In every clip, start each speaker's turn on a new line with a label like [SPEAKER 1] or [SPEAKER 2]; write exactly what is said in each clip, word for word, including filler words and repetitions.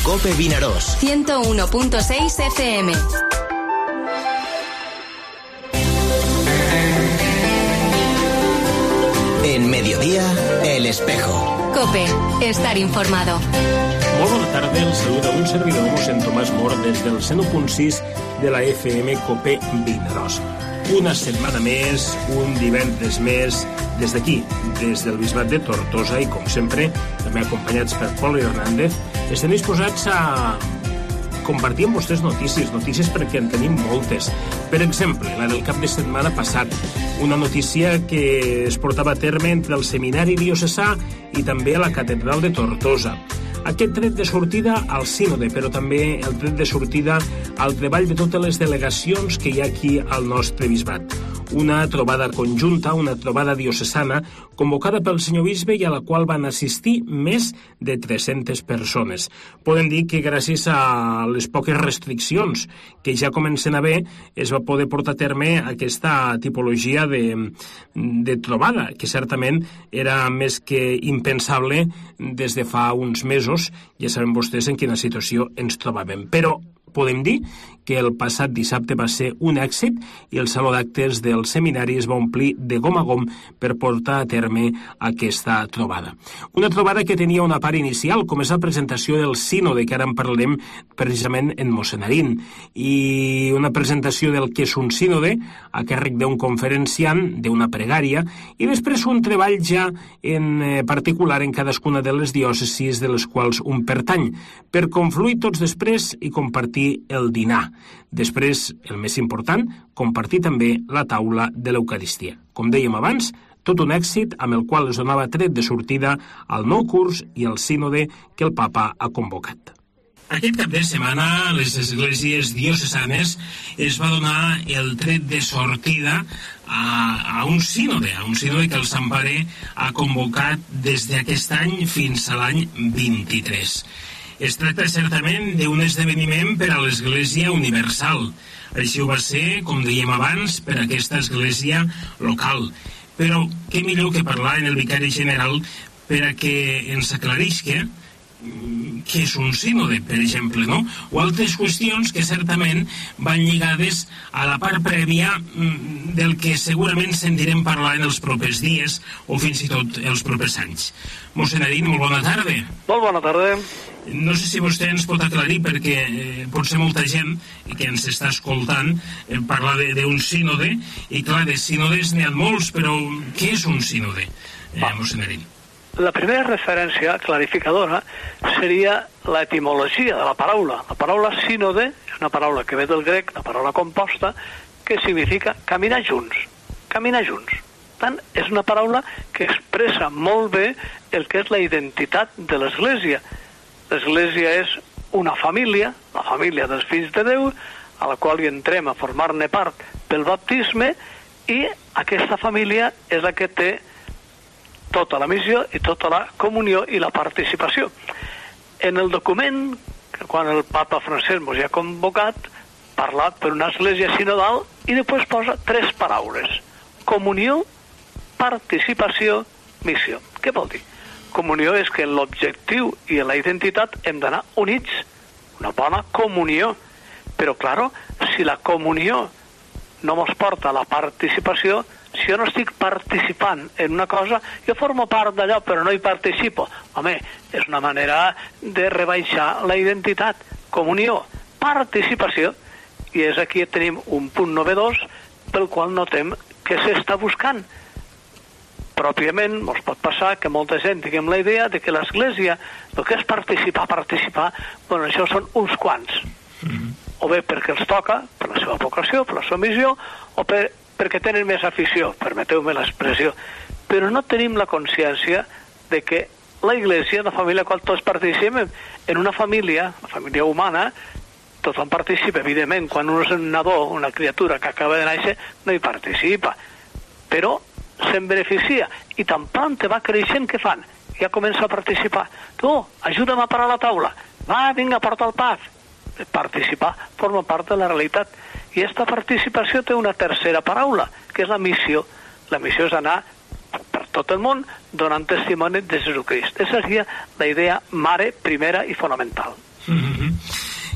[SPEAKER 1] Cope Vinaròs.
[SPEAKER 2] ciento uno punto seis F M.
[SPEAKER 1] En Mediodía, El Espejo.
[SPEAKER 2] Cope, estar informado.
[SPEAKER 3] Molt bona tarda, el saluda un servidor, mossèn Tomàs Mor, des del cent u punt sis de la F M Cope Vinaròs. Una setmana més, un divendres més, des d'aquí, des del Bisbat de Tortosa, i com sempre, també acompanyats per Pol Hernández, estem disposats a compartir amb vostès notícies, notícies perquè en tenim moltes. Per exemple, la del cap de setmana passat, una notícia que es portava a terme entre el Seminari Diocesà i també a la Catedral de Tortosa. Aquest tret de sortida al sínode, però també el tret de sortida al treball de totes les delegacions que hi ha aquí al nostre bisbat. Una trobada conjunta, una trobada diocesana, convocada pel senyor bisbe i a la qual van assistir més de tres-centes persones. Podem dir que gràcies a les poques restriccions que ja comencen a haver, es va poder portar a terme aquesta tipologia de, de trobada, que certament era més que impensable des de fa uns mesos. Ja saben vostès en quina situació ens trobàvem. Però podem dir que el passat dissabte va ser un èxit i el saló d'actes del seminari es va omplir de gom a gom per portar a terme aquesta trobada. Una trobada que tenia una part inicial, com és la presentació del sínode, que ara en parlarem precisament en Mossenarín, i una presentació del que és un sínode, a càrrec d'un conferenciant, d'una pregària, i després un treball ja en particular en cadascuna de les diòcesis de les quals un pertany, per confluir tots després i compartir el dinar. Després, el més important, compartir també la taula de l'Eucaristia. Com dèiem abans, tot un èxit amb el qual es donava tret de sortida al nou curs i al sínode que el papa ha convocat. Aquest cap de setmana, a les esglésies diocesanes es va donar el tret de sortida a, a un sínode, a un sínode que el Sant Pare ha convocat des d'aquest any fins a l'any vint-i-tres. Es tracta certament d'un esdeveniment per a l'Església Universal. Així ho va ser, com dèiem abans, per a aquesta església local. Però què millor que parlar en el vicari general per a que ens aclarisca què és un sínode, per exemple, no? O altres qüestions que certament van lligades a la part prèvia del que segurament sentirem parlar en els propers dies o fins i tot els propers anys. Mossenarín, molt bona tarda.
[SPEAKER 4] Molt bona tarda.
[SPEAKER 3] No sé si vostè ens pot aclarir, perquè eh, potser molta gent que ens està escoltant eh, parlar d'un sínode, i clar, de sínodes n'hi ha molts, però què és un sínode, eh, Mossenarín?
[SPEAKER 4] La primera referència clarificadora seria l'etimologia de la paraula. La paraula sínode és una paraula que ve del grec, una paraula composta, que significa caminar junts. Caminar junts. Per tant, és una paraula que expressa molt bé el que és la identitat de l'Església. L'Església és una família, la família dels fills de Déu, a la qual hi entrem a formar-ne part pel baptisme, i aquesta família és la que té tota la missió i tota la comunió i la participació. En el document, que quan el papa Francesc mos hi ha convocat, parla per una església sinodal i després posa tres paraules: comunió, participació, missió. Què vol dir? Comunió és que en l'objectiu i en la identitat hem d'anar units, una bona comunió. Però, claro, si la comunió no mos porta a la participació, si jo no estic participant en una cosa, jo formo part d'allò però no hi participo, home, és una manera de rebaixar la identitat. Comunió, participació, i és aquí que tenim un punt novedós pel qual notem que s'està buscant. Pròpiament, ens pot passar que molta gent tinguem la idea de que l'Església, el que és participar, participar, bueno, això són uns quants. Mm-hmm. O bé perquè els toca, per la seva vocació, per la seva missió, o per, perquè tenen més afició, permeteu-me l'expressió. Però no tenim la consciència de que la Iglésia, la família a la qual tots participem, en una família, la família humana, tothom participa, evidentment. Quan un és un nadó, una criatura que acaba de néixer, no hi participa. Però se'n beneficia. I tan pront va creixent, què fan? Ja comença a participar. Tu, ajuda'm a parar la taula. Va, vinga, porta el pa. Participar forma part de la realitat. I aquesta participació té una tercera paraula, que és la missió. La missió és anar per tot el món donant testimoni de Jesucrist. Esa seria la idea mare, primera i fonamental.
[SPEAKER 3] Mm-hmm.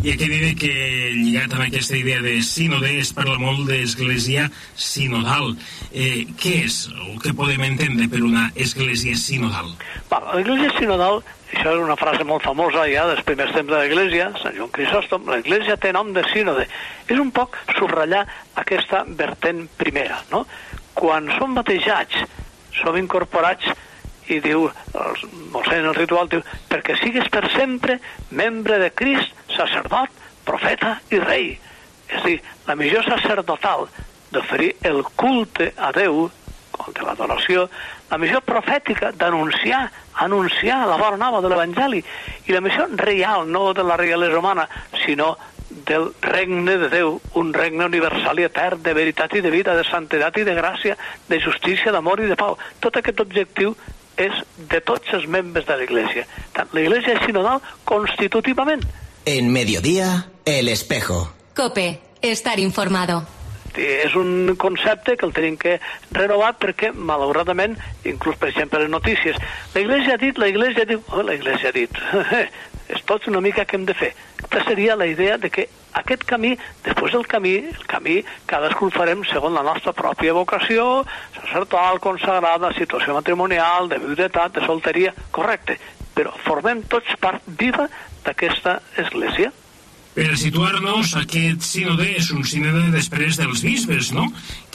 [SPEAKER 3] I aquí diré que, lligat amb aquesta idea de sínode, es parla molt d'església sinodal. Eh, què és, o què podem entendre per una església sinodal?
[SPEAKER 4] L'església sinodal, això és una frase molt famosa ja dels primers temps de l'església, Sant Joan Crisòstom, l'església té nom de sínode. És un poc subratllar aquesta vertent primera, no? Quan som batejats, som incorporats, i diu, el mossèn el ritual, diu, perquè sigues per sempre membre de Crist, sacerdot, profeta i rei. És a dir, la missió sacerdotal d'oferir el culte a Déu, el de l'adoració, la missió profètica d'anunciar, anunciar la bona nova de l'Evangeli, i la missió reial, no de la reialesa humana, sinó del regne de Déu, un regne universal i etern, de veritat i de vida, de santedat i de gràcia, de justícia, d'amor i de pau. Tot aquest objectiu és de tots els membres de l'Església. Tant l'Església és sinodal constitutivament.
[SPEAKER 1] En Mediodía, El Espejo.
[SPEAKER 2] COPE, estar informado.
[SPEAKER 4] És un concepte que el tenim que renovar perquè, malauradament, inclús, per exemple, les notícies, l'Església ha dit, l'Església diu, oh, l'Església ha dit, és tot una mica que hem de fer. Aquesta seria la idea de que aquest camí, després del camí, el camí, cadascú el farem segons la nostra pròpia vocació, sacerdotal, consagrada, situació matrimonial, de viudetat, de solteria, correcte, però formem tots part viva d'aquesta església.
[SPEAKER 3] Per situar-nos, aquest sínode és un sínode després dels bisbes, no?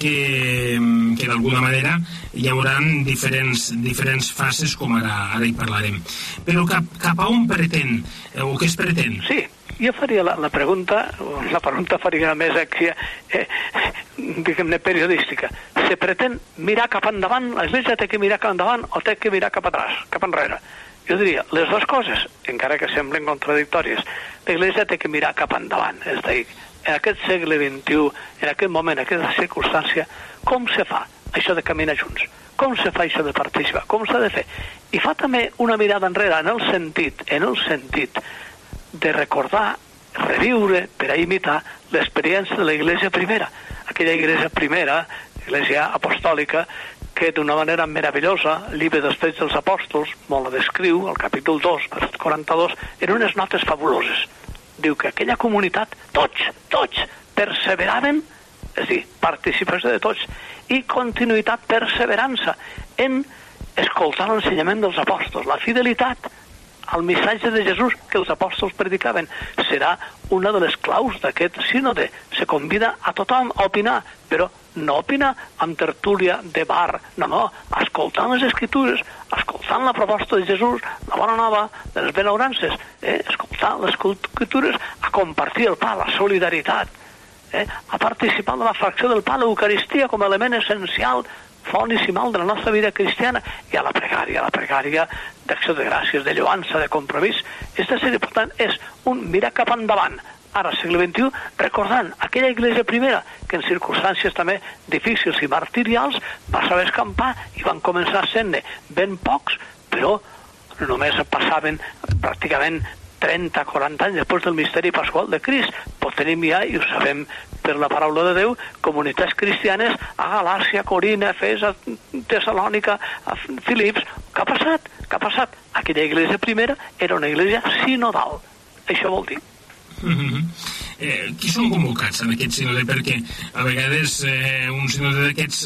[SPEAKER 3] Que, que d'alguna manera hi haurà diferents, diferents fases, com ara, ara hi parlarem. Però cap, cap a on pretén, o què es pretén?
[SPEAKER 4] Sí, jo faria la, la pregunta, la pregunta faria més aquí, eh, diguem-ne, periodística. Se pretén mirar cap endavant, l'Església té que mirar cap endavant o té que mirar cap atrás, cap enrere? Jo diria, les dues coses, encara que semblen contradictòries. L'Església té que mirar cap endavant, és a dir, en aquest segle vint-i-u, en aquest moment, en aquesta circumstància, com se fa això de caminar junts? Com se fa això de participar? Com s'ha de fer? I fa també una mirada enrere en el sentit, en el sentit de recordar, reviure, per a imitar l'experiència de l'Església primera. Aquella Església primera, Església apostòlica, que d'una manera meravellosa, el llibre dels Fets dels Apòstols, molt la descriu, al capítol dos, verset quaranta-dos, en unes notes fabuloses. Diu que aquella comunitat, tots, tots, perseveraven, és a dir, participació de tots, i continuïtat, perseverança, en escoltar l'ensenyament dels apòstols, la fidelitat al missatge de Jesús que els apòstols predicaven. Serà una de les claus d'aquest sínode. Se convida a tothom a opinar, però no opinar amb tertúlia de bar, no, no, escoltant les Escritures, escoltant la proposta de Jesús, la bona nova de les benaurances, eh? Escoltant les Escritures, a compartir el pa, la solidaritat, eh? A participar de la fracció del pa, l'Eucaristia com a element essencial, fonicimal de la nostra vida cristiana, i a la pregària, a la pregària d'acció de gràcies, de lloança, de compromís. Aquesta seria, per tant, és un mirar cap endavant, ara, segle vint-i-u, recordant aquella Església primera que en circumstàncies també difícils i martirials va saber escampar i van començar sent-ne ben pocs, però només passaven pràcticament trenta a quaranta anys després del misteri pasqual de Crist. Però tenim ja, i ho sabem per la paraula de Déu, comunitats cristianes a Galàcia, Corina, Efesa, Tessalònica, a Filips. Què ha passat? Què ha passat? Aquella Església primera era una Església sinodal. Això vol dir.
[SPEAKER 3] Mm-hmm. eh, qui són convocats en aquest sínode? Perquè a vegades eh, un sínode d'aquests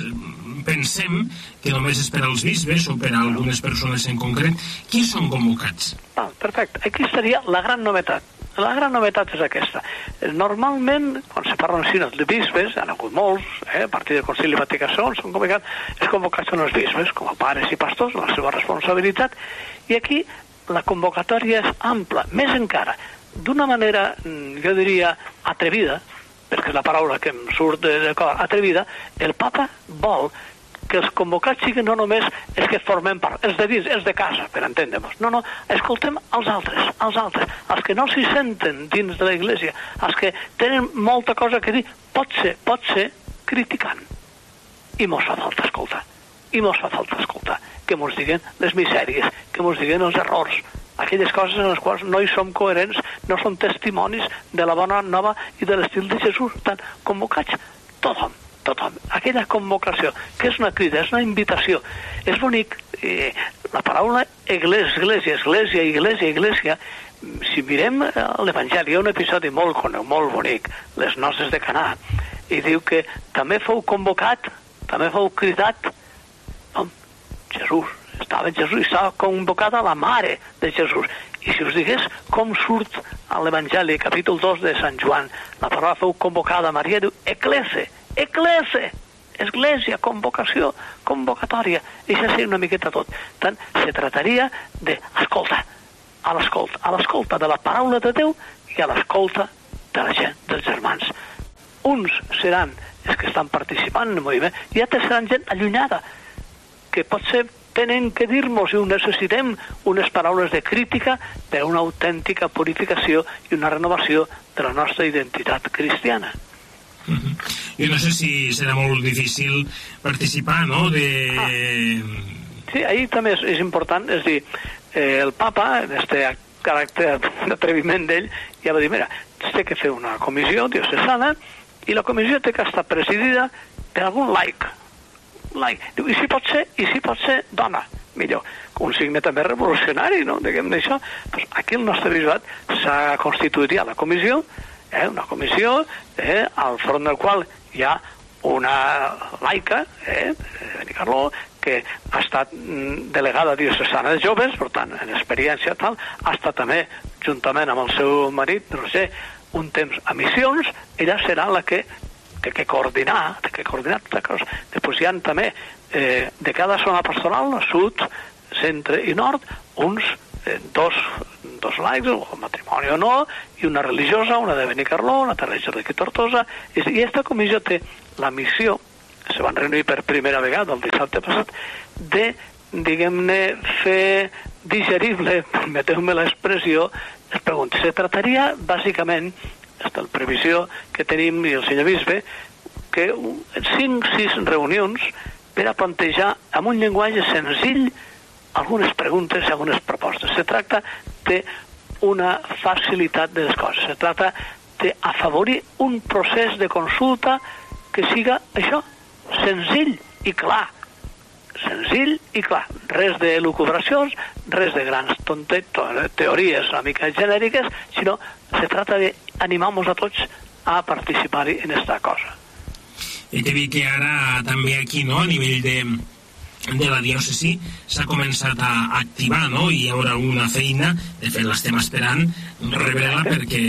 [SPEAKER 3] pensem que només és per als bisbes o per a algunes persones en concret. Qui són convocats?
[SPEAKER 4] Ah, perfecte. Aquí estaria la gran novetat. La gran novetat és aquesta. Normalment, quan se parla en sínode de bisbes, han hagut molts, eh, a partir del Concili Vaticà segon, són convocats, és convocats els bisbes com a pares i pastors, la seva responsabilitat, i aquí la convocatòria és ampla, més encara, d'una manera, jo diria, atrevida, perquè és la paraula que em surt de, de cor, atrevida, el papa vol que els convocats siguin no només els que formem part, els de dins, els de casa, per entendre-nos. No, no, escoltem els altres, els altres, els que no s'hi senten dins de l'Església, els que tenen molta cosa que dir, pot ser, pot ser criticant. I mos fa falta escoltar, i mos fa falta escoltar, que mos diguen les misèries, que mos diguen els errors, aquelles coses en les quals no hi som coherents, no som testimonis de la bona nova i de l'estil de Jesús. Per tant, convocats, tothom, tothom. Aquella convocació, que és una crida, és una invitació. És bonic, eh, la paraula església, església, església, església, si mirem l'Evangeli, hi ha un episodi molt conegut, molt bonic, les noces de Canà, i diu que també fou convocat, també fou cridat, no? Jesús, estava Jesús i estava convocada la mare de Jesús. I si us digués com surt a l'Evangeli, capítol dos de Sant Joan, la paraula fou convocada a Maria, diu eclese, eclese, església, convocació, convocatòria, i això seria una miqueta tot. Tant, se trataria de, escolta, a l'escolta, a l'escolta de la paraula de Déu i a l'escolta de la gent, dels germans. Uns seran els que estan participant en el moviment i altres seran gent allunyada, que potser tenen que dir-nos i ho necessitem unes paraules de crítica per a una autèntica purificació i una renovació de la nostra identitat cristiana.
[SPEAKER 3] Mm-hmm. Jo no sé si serà molt difícil participar, no? De...
[SPEAKER 4] Ah. Sí, ahí també és, és important, és dir, eh, el papa, en este caràcter d'atreviment d'ell, ja va dir, mira, té que fer una comissió diocesana i la comissió té que estar presidida per algun laic. Laic. Diu, i si pot ser, i si pot ser dona, millor. Un signe també revolucionari, no? Diguem d'això. Pues aquí el nostre bisbat s'ha constituït ja la comissió, eh, una comissió eh, al front del qual hi ha una laica, eh, Benicarló, que ha estat delegada diocesana de joves, per tant, en experiència tal, ha estat també, juntament amb el seu marit, Roger, un temps a missions, ella serà la que té que coordinar, té que coordinar tota cosa. Després hi ha també, eh, de cada zona pastoral, sud, centre i nord, uns eh, dos, dos laics, o matrimoni o no, i una religiosa, una de Benicarló, una de Religiosa de Tortosa, i aquesta comissió té la missió, se van reunir per primera vegada el dissabte passat, de, diguem-ne, fer digerible, permeteu-me l'expressió, les preguntes. Se trataria, bàsicament, aquesta la previsió que tenim, i el senyor bisbe, que cinc o sis reunions per a plantejar amb un llenguatge senzill algunes preguntes i algunes propostes. Se tracta d'una facilitat de les coses. Se tracta d'afavorir un procés de consulta que siga això, senzill i clar. Senzill i clar. Res de lucubracions, res de grans tontes, teories una mica genèriques, sinó se trata d'animar-nos a tots a participar-hi en esta cosa.
[SPEAKER 3] I te dic que ara també aquí, no?, a nivell de, de la diòcesi s'ha començat a activar, no?, i hi haurà una feina, de fet l'estem esperant, rebre-la perquè,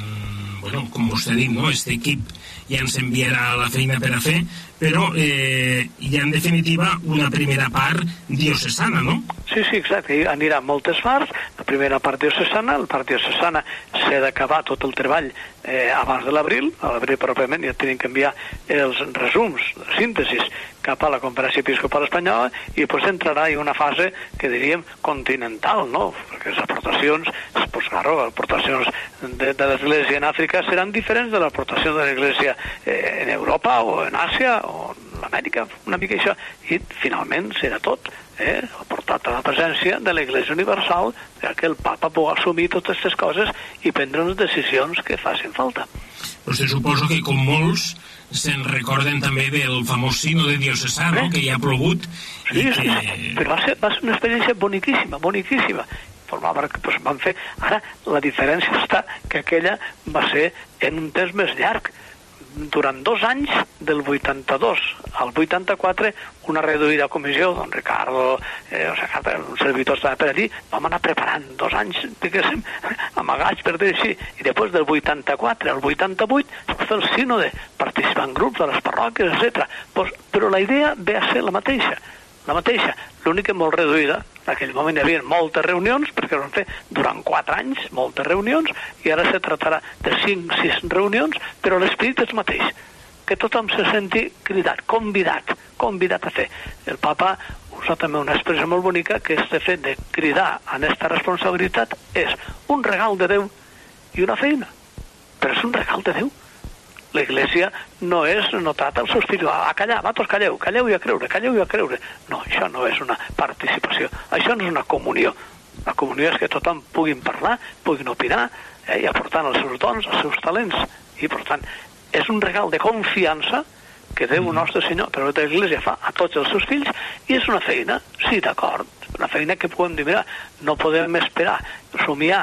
[SPEAKER 3] bueno, com vostè ha dit, no?, este equip ja ens enviarà la feina per a fer, però eh, hi ha en definitiva una primera part diocesana, no?
[SPEAKER 4] Sí, sí, exacte, hi anirà moltes parts, la primera part diocesana, la part diocesana s'ha d'acabar tot el treball eh, abans de l'abril, a l'abril pròpiament ja tenen que enviar els resums, la síntesis, cap a la Conferència Episcopal Espanyola, i després entrarà en una fase que diríem continental, no? Perquè les aportacions, pues, claro, les aportacions de, de l'Església en Àfrica seran diferents de l'aportació de l'Església eh, en Europa o en Àsia o en Amèrica, una mica això, i finalment serà tot eh, aportat a la presència de l'Església Universal perquè el papa pugui assumir totes aquestes coses i prendre unes decisions que facin falta.
[SPEAKER 3] Però se suposo que com molts se'n recorden també del famós sínode diocesà, no?, que hi ha plogut.
[SPEAKER 4] Sí,
[SPEAKER 3] i
[SPEAKER 4] sí,
[SPEAKER 3] que...
[SPEAKER 4] sí, però va ser, va ser una experiència boniquíssima, boniquíssima. Formava que pues, van fer... Ara, la diferència està que aquella va ser en un temps més llarg. Durant dos anys, del vuitanta-dos al vuitanta-quatre, una reduïda comissió, don Ricardo, eh, o sigui, un servidor estava per allí, vam anar preparant dos anys, diguéssim, amagats, per dir així, i després del vuitanta-quatre al vuitanta-vuit, es va fer el sínode, participar en grups de les parròquies, etcètera. Pues, però la idea ve a ser la mateixa, la mateixa, l'única molt reduïda. En aquell moment hi havia moltes reunions, perquè van fer durant quatre anys moltes reunions, i ara se tractarà de cinc o sis reunions, però l'esperit és mateix, que tothom se senti cridat, convidat, convidat a fer. El papa usa també una expressió molt bonica, que este fet de cridar a aquesta responsabilitat és un regal de Déu i una feina, però és un regal de Déu. L'Església no és notat als seus fills, a callar, vatos, calleu, calleu i a creure, calleu i a creure. No, això no és una participació, això no és una comunió. La comunió és que tothom puguin parlar, puguin opinar, eh, i aportant els seus dons, els seus talents. I, per tant, és un regal de confiança que Déu nostre Senyor, però l'Església fa a tots els seus fills, i és una feina, sí, d'acord, una feina que podem dir, mira, no podem esperar, somiar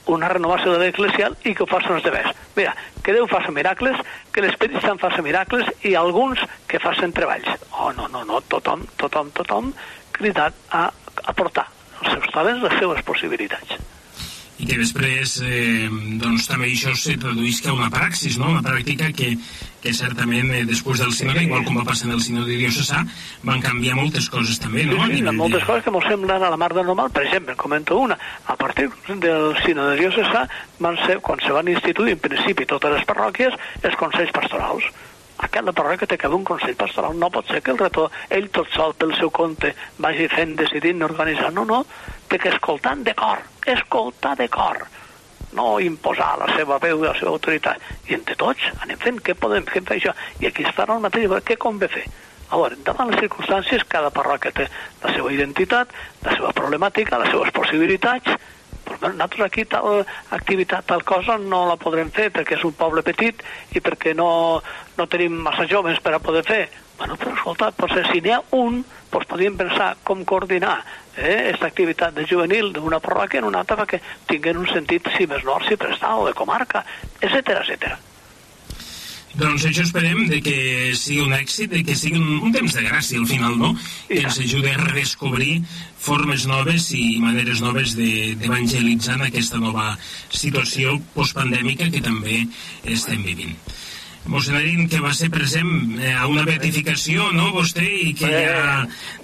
[SPEAKER 4] una renovació de l'Eclesial i que ho facin els demés. Mira, que Déu faça miracles, que l'Espírit Sant faça miracles i alguns que facin treballs. Oh, no, no, no, tothom, tothom, tothom cridat a aportar els seus talents, les seves possibilitats.
[SPEAKER 3] I que després eh, doncs també això se traduïsca a una praxis, no? Una pràctica que, que certament eh, després del sínode, igual com va passar en el sínode diocesà, van canviar moltes coses també, no?
[SPEAKER 4] Sí, sí, moltes de... coses que ens semblen a la mar de normal. Per exemple, comento una, a partir del sínode diocesà van ser, quan se van instituir en principi totes les parròquies, els consells pastorals. A cada parròquia té que haver un consell pastoral. No pot ser que el rector, ell tot sol pel seu compte, vagi fent, decidint, organitzant. No, no, té que escoltar de cor, escoltar de cor, no imposar la seva veu i la seva autoritat. I entre tots anem fent, què podem fer això? I aquí està el mateix, què convé fer? A veure, davant les circumstàncies, cada parròquia té la seva identitat, la seva problemàtica, les seves possibilitats. Però nosaltres aquí tal activitat, tal cosa no la podrem fer perquè és un poble petit i perquè no, no tenim massa joves per a poder fer. Bueno, però escolta, potser si n'hi ha un, doncs podríem pensar com coordinar aquesta eh, activitat de juvenil d'una parròquia en una altra perquè tinguin un sentit, si més no, si prestat o de comarca, etcètera, etcètera.
[SPEAKER 3] Doncs això esperem de que sigui un èxit, de que sigui un, un temps de gràcia al final, no? Que ens ajudi a redescobrir formes noves i maneres noves d'evangelitzar en aquesta nova situació postpandèmica que també estem vivint. Monsenarín, que va ser present a una beatificació, no, vostè, i que eh, ja...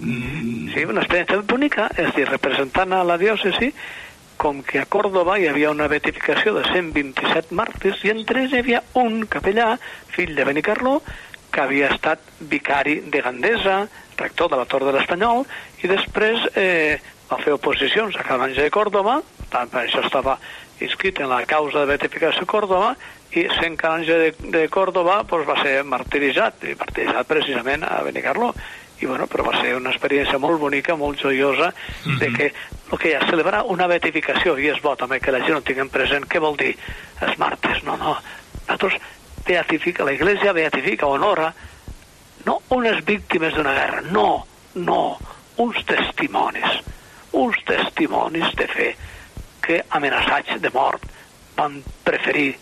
[SPEAKER 4] Sí, una experiència bonica, és a dir, representant a la diòcesi, com que a Còrdova hi havia una beatificació de cent vint-i-set màrtirs i entre ells hi havia un capellà, fill de Benicarló, que havia estat vicari de Gandesa, rector de la Tor de l'Espanyol, i després eh, va fer oposicions a Canonge de Còrdova, tant per això estava inscrit en la causa de beatificació de Còrdova, i sent canonge de, de Còrdova doncs va ser martiritzat, i martiritzat precisament a Benicarló. I bueno, però va ser una experiència molt bonica, molt joiosa, mm-hmm. de que el que hi ha, celebrar una beatificació, i és bo també que la gent ho tinguem present, què vol dir? Els martes, no, no. Nosaltres beatifica, la Iglesia beatifica, honora, no unes víctimes d'una guerra, no, no, uns testimonis, uns testimonis de fe que amenaçats de mort van preferir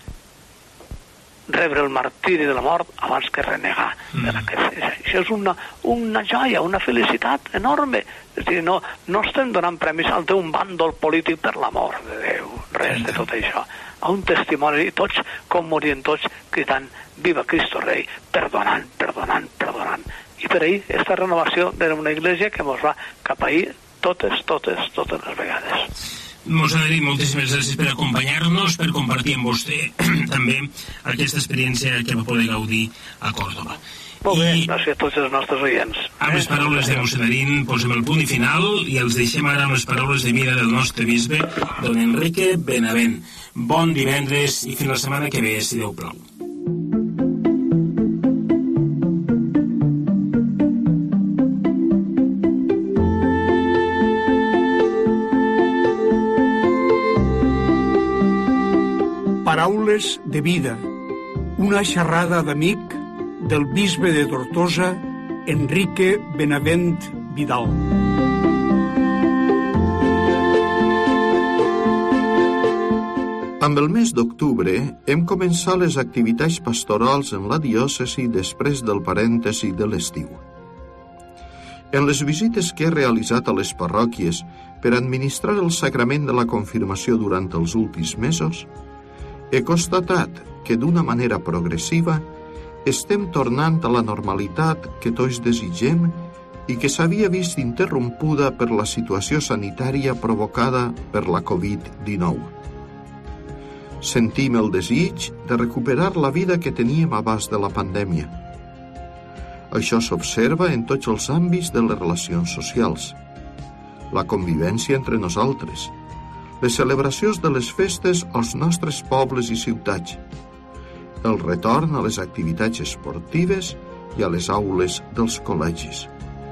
[SPEAKER 4] rebre el martiri de la mort abans que renegar. Mm. Això és una, una joia, una felicitat enorme. És dir, no, no estem donant premis al d'un bàndol polític per l'amor de Déu, res de tot això. A un testimoni, i tots, com morien tots, cridant, viva Cristo Rei, perdonant, perdonant, perdonant. I per ahir, aquesta renovació d'una església que ens va cap ahir totes, totes, totes les vegades.
[SPEAKER 3] Monsenarín, moltíssimes gràcies per acompanyar-nos, per compartir amb vostè també aquesta experiència que va poder gaudir a Còrdova.
[SPEAKER 4] Molt bé, I, gràcies a tots els nostres oients.
[SPEAKER 3] Amb les paraules de Monsenarín posem el punt i final i els deixem ara amb les paraules de vida del nostre bisbe, don Enrique Benavent. Bon divendres i fins la setmana que ve, si Déu plau.
[SPEAKER 5] Paraules de vida, una xerrada d'amic del bisbe de Tortosa, Enrique Benavent Vidal.
[SPEAKER 6] Amb el mes d'octubre hem començat les activitats pastorals en la diòcesi després del parèntesi de l'estiu. En les visites que he realitzat a les parròquies per administrar el sacrament de la confirmació durant els últims mesos, he constatat que d'una manera progressiva estem tornant a la normalitat que tots desitgem i que s'havia vist interrompuda per la situació sanitària provocada per la covid dinou. Sentim el desig de recuperar la vida que teníem abans de la pandèmia. Això s'observa en tots els àmbits de les relacions socials, la convivència entre nosaltres, les celebracions de les festes als nostres pobles i ciutats, el retorn a les activitats esportives i a les aules dels col·legis.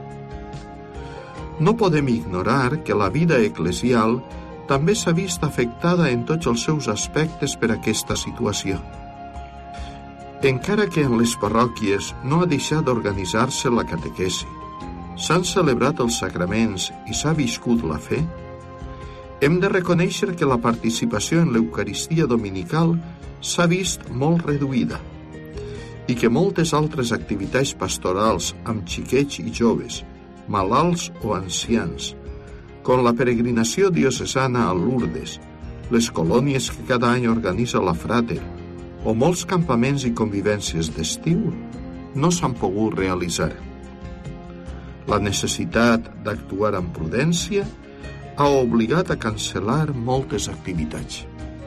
[SPEAKER 6] No podem ignorar que la vida eclesial també s'ha vist afectada en tots els seus aspectes per aquesta situació. Encara que en les parròquies no ha deixat d'organitzar-se la catequesi, s'han celebrat els sacraments i s'ha viscut la fe, Hem de reconèixer que la participació en l'Eucaristia dominical s'ha vist molt reduïda i que moltes altres activitats pastorals amb xiquets i joves, malalts o ancians, com la peregrinació diocesana a Lourdes, les colònies que cada any organitza la Frater o molts campaments i convivències d'estiu, no s'han pogut realitzar. La necessitat d'actuar amb prudència ha obligat a cancel·lar moltes activitats.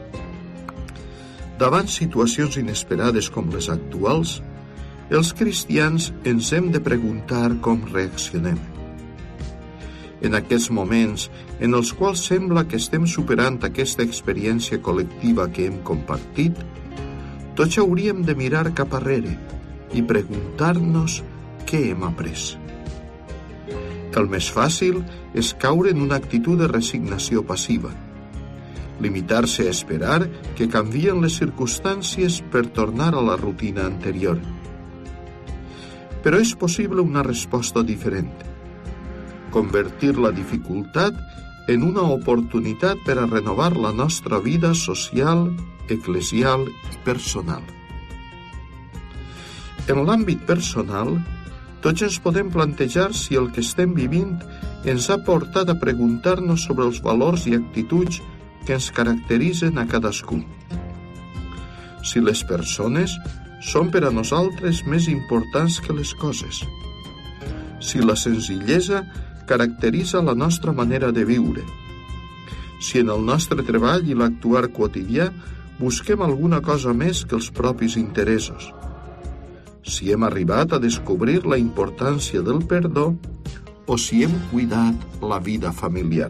[SPEAKER 6] Davant situacions inesperades com les actuals, els cristians ens hem de preguntar com reaccionem. En aquests moments en els quals sembla que estem superant aquesta experiència col·lectiva que hem compartit, tots hauríem de mirar cap arrere i preguntar-nos què hem après. El més fàcil és caure en una actitud de resignació passiva, limitar-se a esperar que canvien les circumstàncies per tornar a la rutina anterior. Però és possible una resposta diferent. Convertir la dificultat en una oportunitat per a renovar la nostra vida social, eclesial i personal. En l'àmbit personal, tots ens podem plantejar si el que estem vivint ens ha portat a preguntar-nos sobre els valors i actituds que ens caracteritzen a cadascú. Si les persones són per a nosaltres més importants que les coses. Si la senzillesa caracteritza la nostra manera de viure. Si en el nostre treball i l'actuar quotidià busquem alguna cosa més que els propis interessos. Si hem arribat a descobrir la importància del perdó o si hem cuidat la vida familiar.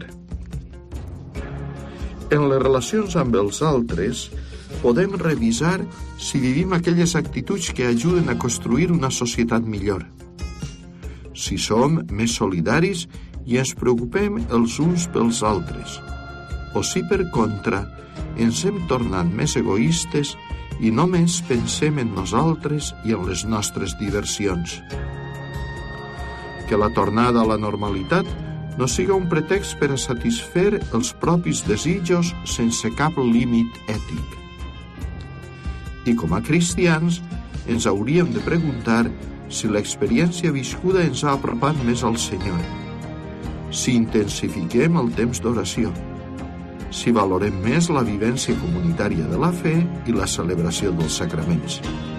[SPEAKER 6] En les relacions amb els altres, podem revisar si vivim aquelles actituds que ajuden a construir una societat millor. Si som més solidaris i ens preocupem els uns pels altres, o si, per contra, ens hem tornat més egoistes i només pensem en nosaltres i en les nostres diversions. Que la tornada a la normalitat no siga un pretext per a satisfer els propis desitjos sense cap límit ètic. I com a cristians, ens hauríem de preguntar si l'experiència viscuda ens ha apropat més al Senyor, si intensifiquem el temps d'oració, si valorem més la vivència comunitària de la fe i la celebració dels sacraments.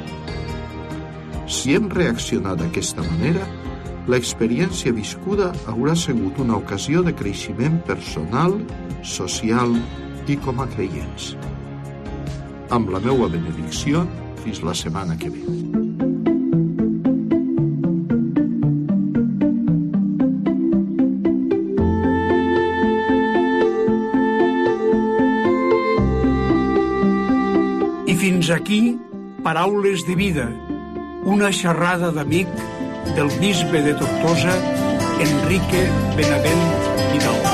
[SPEAKER 6] Si hem reaccionat d'aquesta manera, l'experiència viscuda haurà sigut una ocasió de creixement personal, social i com a creients. Amb la meua benedicció, fins la setmana que ve.
[SPEAKER 5] I fins aquí, Paraules de Vida, una xerrada d'amic del bisbe de Tortosa, Enrique Benavent Vidal.